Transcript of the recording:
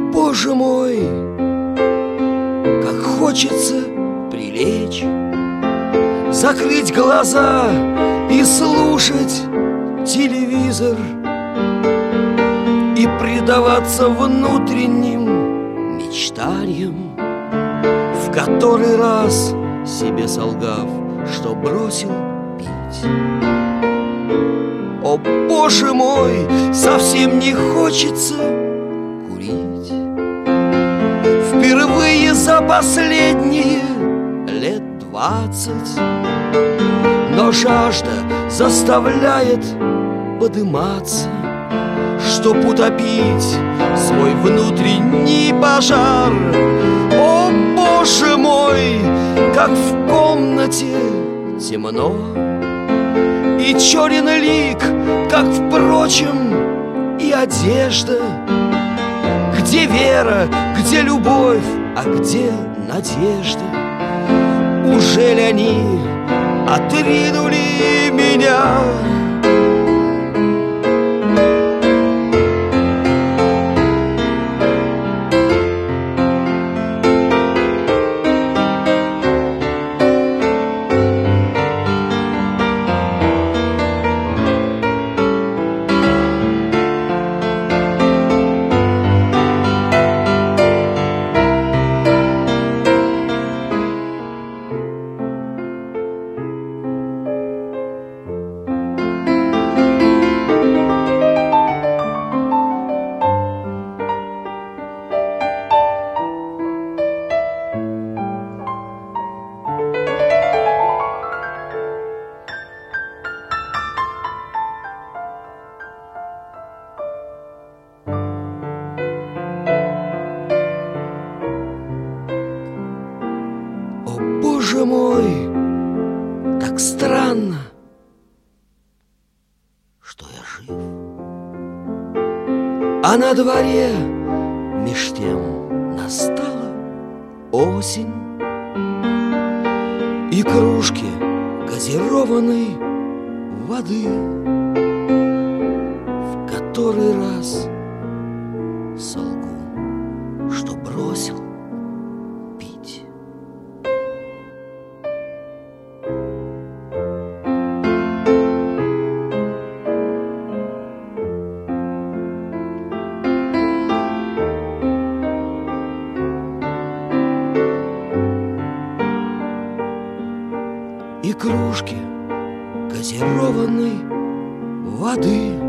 Боже мой, как хочется прилечь, закрыть глаза и слушать телевизор, и предаваться внутренним мечтаниям, в который раз себе солгав, что бросил пить. О, Боже мой, совсем не хочется курить. Впервые за последние лет 20. Но жажда заставляет подыматься, чтоб утопить свой внутренний пожар. О, Боже мой, как в комнате темно, и черен лик, как, впрочем, и одежда. Где вера, где любовь, а где надежда? Ужели они отринули меня? Боже мой, как странно, что я жив. А на дворе меж тем настала осень, и кружки газированной воды в который раз солгу, что бросил пить. И кружки газированной воды